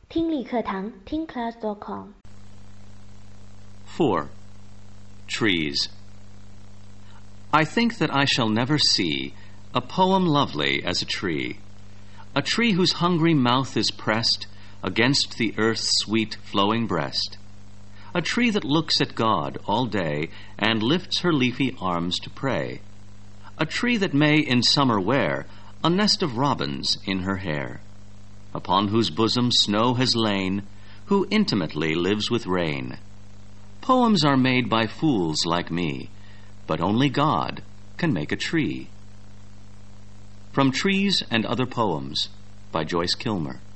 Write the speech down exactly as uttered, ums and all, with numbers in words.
听力课堂听 class dot com。 four. Trees. I think that I shall never see a poem lovely as a tree, a tree whose hungry mouth is pressed against the earth's sweet flowing breast, a tree that looks at God all day and lifts her leafy arms to pray, a tree that may in summer wear a nest of robins in her hair, upon whose bosom snow has lain, who intimately lives with rain. Poems are made by fools like me, but only God can make a tree. From Trees and Other Poems by Joyce Kilmer.